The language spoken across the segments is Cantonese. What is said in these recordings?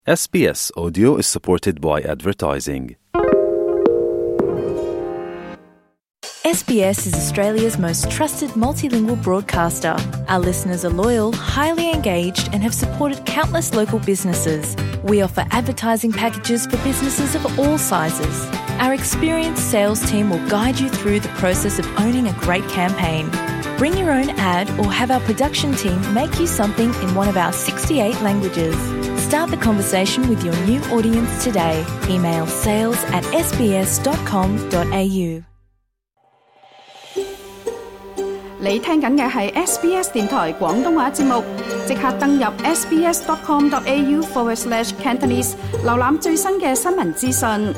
SBS Audio is supported by advertising. SBS is Australia's most trusted multilingual broadcaster. Our listeners are loyal, highly engaged, and have supported countless local businesses. We offer advertising packages for businesses of all sizes. Our experienced sales team will guide you through the process of owning a great campaign. Bring your own ad or have our production team make you something in one of our 68 languages. Start the conversation with your new audience today. Email sales@sbs.com.au。 你聽緊嘅係 SBS 電台廣東話節目，即刻登入 sbs.com.au/Cantonese 瀏覽最新嘅新聞資訊。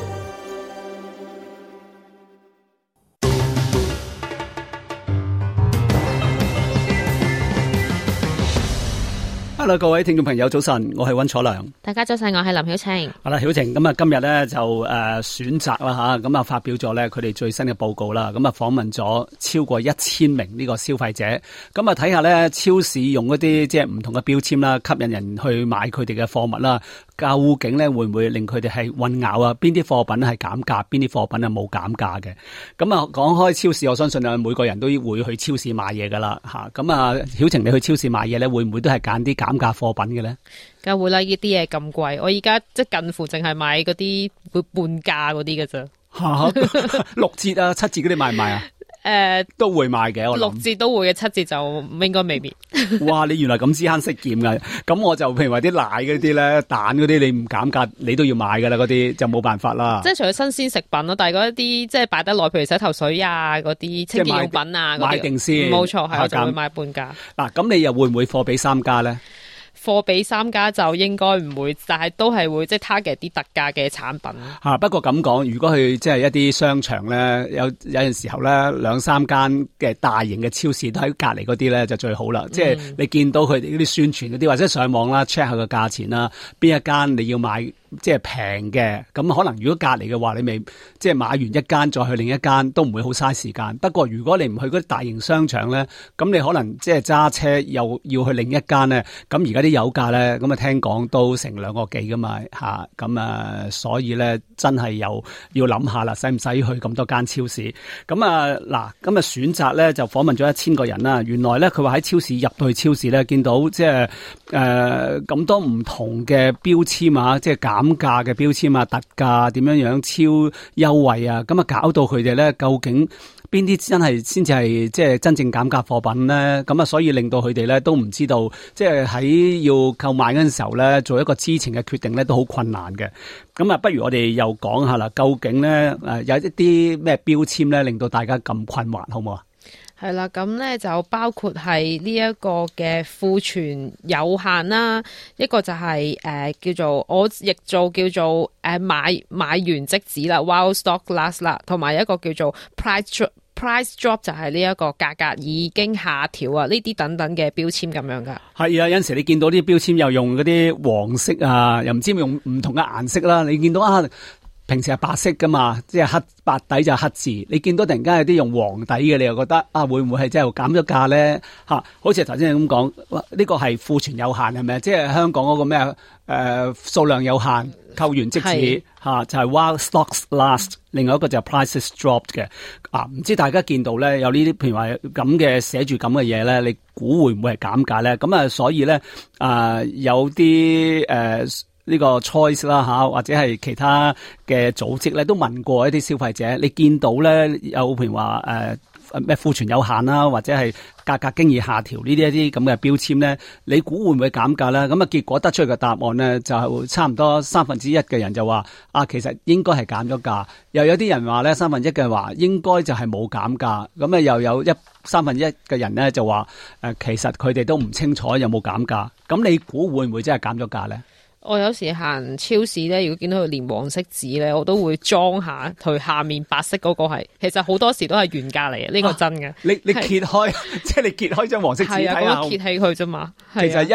Hello， 各位聽眾朋友，早晨，我係溫楚良。 大家早晨，我係林曉晴。 好啦，曉晴，咁啊，今日咧就選擇啦吓，咁啊發表咗咧佢哋最新嘅報告啦，咁啊訪問咗超過1000名呢個消費者，咁啊睇下咧超市用一啲即係唔同嘅標籤啦，吸引人去買佢哋嘅貨物啦，究竟咧會唔會令佢哋係混淆啊？邊啲貨品係減價，邊啲貨品係冇減價嘅？咁啊講開超市，我相信啊每個人都會去超市買嘢噶啦吓，咁啊曉晴，你去超市買嘢咧，會唔會都係揀啲減價貨品嘅咧？ 梗係會啦，呢啲嘢咁貴，我而家即係近乎淨係買嗰啲會半價嗰啲嘅啫。 6折啊、7折嗰啲買唔買啊？都會買嘅，我諗 6折都會嘅，7折就應該未必。 哇！你原來咁知慳識儉㗎，咁我就譬如話啲奶嗰啲咧、蛋嗰啲，你唔減價你都要買㗎啦，嗰啲就冇辦法啦。 即係除咗新鮮食品咯，但係嗰一啲即係擺得耐，譬如洗頭水啊、嗰啲清潔用品啊， 買定先。 冇錯，係我就會買半價。 嗱，咁你又會唔會貨比三家咧？ 貨比三家就應該唔會，但係都係會即係 target 啲特價嘅產品。 不過咁講，如果去即係一啲商場咧，有陣時候咧2-3間嘅大型嘅超市都喺隔離嗰啲咧就最好啦。即係你見到佢哋嗰啲宣傳嗰啲，或者上網啦 check 下個價錢啦，邊一間你要買即係平嘅，咁可能如果隔離嘅話，你咪即係買完一間再去另一間都唔會好嘥時間。不過如果你唔去嗰啲大型商場咧，咁你可能即係揸車又要去另一間咧，咁而家啲油價咧，咁啊聽講都成2個幾噶嘛嚇，咁所以咧真係又要諗下啦，使唔使去咁多間超市？咁嗱，咁選擇咧就訪問咗1000個人啦。原來咧佢話喺超市入到去超市咧，見到即係咁多唔同嘅標籤啊，即係減價嘅標籤啊，特價點樣超優惠啊，咁啊搞到佢哋咧究竟邊啲真係先至係即係真正減價貨品咧？咁啊，所以令到佢哋咧都唔知道，即係喺要購買嗰陣時候咧，做一個知情嘅決定咧都好困難嘅。咁啊，不如我哋又講下啦，究竟咧有一啲咩標籤咧令到大家咁困惑，好唔好啊？ 係啦，咁咧就包括係呢一個嘅庫存有限啦，一個就係叫做我譯做叫做買完即止啦 ，while stock lasts 啦，同埋一個叫做 price drop 就係呢一個價格已經下調啊，呢啲等等嘅標籤咁樣噶。係啊，有陣時你見到啲標籤又用嗰啲黃色啊，又唔知用唔同嘅顏色啦，你見到平時係白色噶嘛，即係白底就黑字。你見到突然間有啲用黃底嘅，你又覺得會唔會係真係減咗價咧？好似頭先你咁講，呢個係庫存有限係咪？即係香港嗰個咩數量有限，購完即止就係 while stocks last。另外一個就係 prices dropped 嘅。唔知大家見到咧有呢啲譬如話咁嘅寫住咁嘅嘢咧，你估會唔會係減價咧？咁所以咧有啲呢個 choice 啦或者係其他嘅組織咧，都問過一啲消費者，你見到咧有譬如話咩庫存有限啦，或者係價格經已下調呢啲一啲咁嘅標籤咧，你估會唔會減價咧？咁結果得出嘅答案咧，就差唔多1/3嘅人就話其實應該係減咗價，又有啲人話咧1/3嘅話應該就係冇減價，咁又有1/3嘅人咧就話其實佢哋都唔清楚有冇減價，咁你估會唔會真係減咗價咧？ 我有時行超市咧，如果見到佢連黃色紙咧，我都會裝下佢下面白色嗰個係，其實好多時都係原價嚟嘅，呢個真嘅。 你揭開，即係你揭開張黃色紙睇下， 揭起佢啫嘛。 其實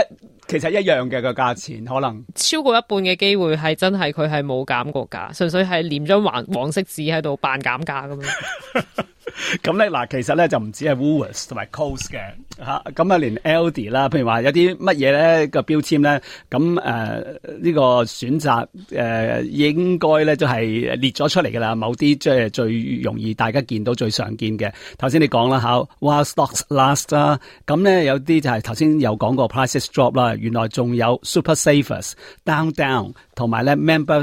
其實一樣嘅個價錢，可能超過一半嘅機會係真係佢係冇減過價，純粹係黏咗黃色紙喺度扮減價咁樣。 咁咧嗱，其實咧就唔止係 Woolworths 同埋 Coles 嘅嚇，咁啊連 Aldi 啦，譬如話有啲乜嘢咧個標籤咧，咁呢個選擇應該咧都係列咗出嚟㗎啦，某啲即係最容易大家見到最常見嘅。頭先你講啦嚇 ，While Stocks Last 啦，咁咧有啲就係頭先有講過 Prices Drop 啦，原來仲有 Super Savers、Down 同埋咧 Member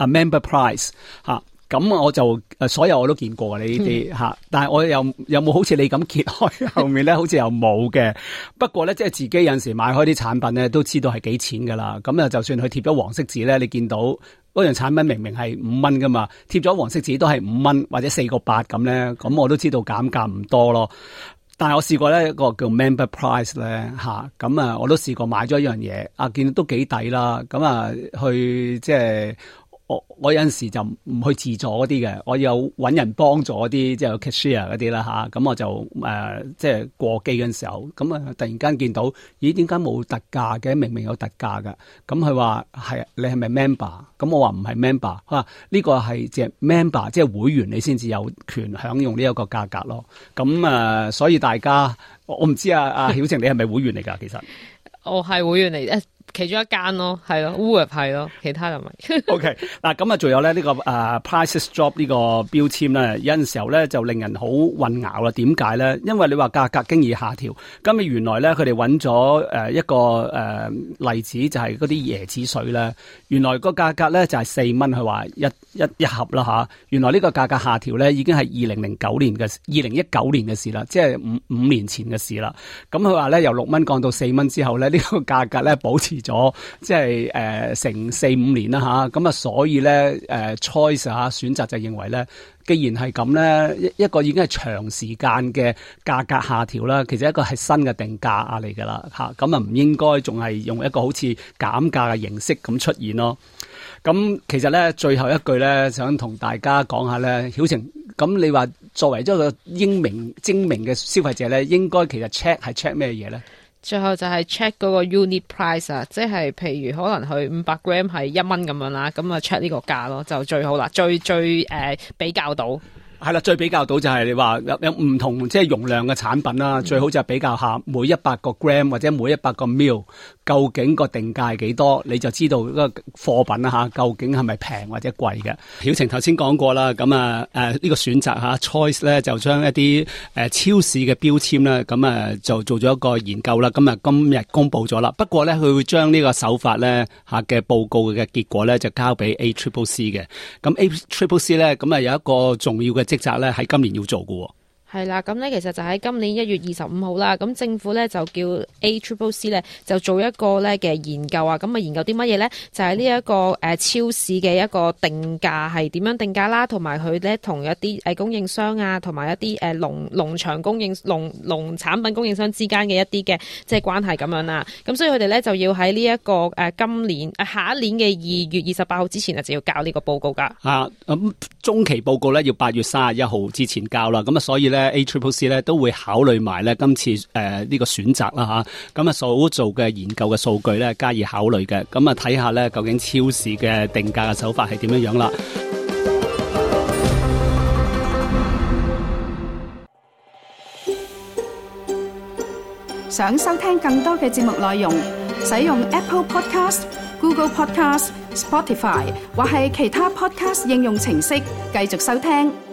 Price 嚇。咁我就所有我都見過你呢啲嚇，但係我有冇好似你咁揭開後面咧，好似又冇嘅。不過咧，即係自己有陣時買開啲產品咧，都知道係幾錢噶啦。咁啊，就算佢貼咗黃色紙咧，你見到嗰樣產品明明係5蚊噶嘛，貼咗黃色紙都係5蚊或者4個8咁咧，咁我都知道減價唔多咯。但係我試過咧一個叫 Member Price 咧嚇，咁啊我都試過買咗一樣嘢，見到都幾抵啦。咁啊去即係。我有陣時就唔去自助嗰啲嘅，我有揾人幫助啲，即係 cashier 嗰啲啦吓，咁我就即係過機嗰陣時候，咁啊突然間見到，咦點解冇特價嘅？明明有特價㗎。咁佢話係你係咪 member？ 咁我話唔係 member， 佢話呢個係即係 member， 即係會員你先至有權享用呢一個價格咯。咁所以大家我唔知阿曉晴你係咪會員嚟㗎？其實我係會員嚟。其中一間咯，係咯 Woolworths 係咯，其他就唔係。 OK， 嗱咁啊，仲有咧呢個Prices Drop 呢個標籤咧，有陣時候咧就令人好混淆啦。點解咧？因為你話價格經已下調，咁原來咧佢哋揾咗一個例子，就係嗰啲椰子水咧，原來個價格咧就係4蚊，佢話一盒啦嚇。原來呢個價格下調咧已經係2019年嘅事啦，即係五年前嘅事啦。咁佢話咧由6蚊降到4蚊之後咧，呢個價格咧保持咗即係成4-5年啦吓，咁啊所以咧choice 選擇就認為咧，既然係咁咧，一個已經係長時間嘅價格下調啦，其實一個係新嘅定價嚟噶啦吓，咁啊唔應該仲係用一個好似減價嘅形式咁出現咯。咁其實咧最後一句咧，想同大家講下咧，曉晴，咁你話作為一個精明嘅消費者咧，應該其實 check 咩嘢咧？ 最後就係 check 嗰個 unit price 啊，即係譬如可能佢500 gram 係1蚊咁樣啦，咁啊 check 呢個價咯，就最好啦，最比較到。係啦，最比較到就係你話有唔同即係容量嘅產品啦，最好就係比較下每100個 gram 或者每100個 ml 究竟個定價係幾多，你就知道嗰個貨品啦吓，究竟係咪平或者貴嘅。曉晴頭先講過啦，咁呢個選擇吓 choice 咧就將一啲超市嘅標籤咧，咁就做咗一個研究啦，咁今日公布咗啦。不過咧佢會將呢個手法咧吓嘅報告嘅結果咧就交俾 ACCC 嘅。咁 ACCC 咧咁有一個重要嘅職責咧喺今年要做嘅。係啦，咁咧其實就喺今年1月25號啦，咁政府咧就叫 ACCC 咧就做一個咧嘅研究啊，咁研究啲乜嘢咧？就係呢一個超市嘅一個定價係點樣定價啦，同埋佢咧同一啲供應商啊，同埋一啲農場供應農產品供應商之間嘅一啲嘅即係關係咁樣啦。咁所以佢哋咧就要喺呢一個今年下一年嘅2月28號之前啊，就要交呢個報告噶。咁中期報告咧要8月31號之前交啦。咁所以咧。ACCC 咧都會考慮埋咧今次呢個選擇啦吓，咁所做嘅研究嘅數據咧加以考慮嘅，咁睇下咧究竟超市嘅定價嘅手法係點樣樣啦。 想收聽更多嘅節目內容，使用 Apple Podcast、Google Podcast、Spotify 或係其他 Podcast 應用程式繼續收聽。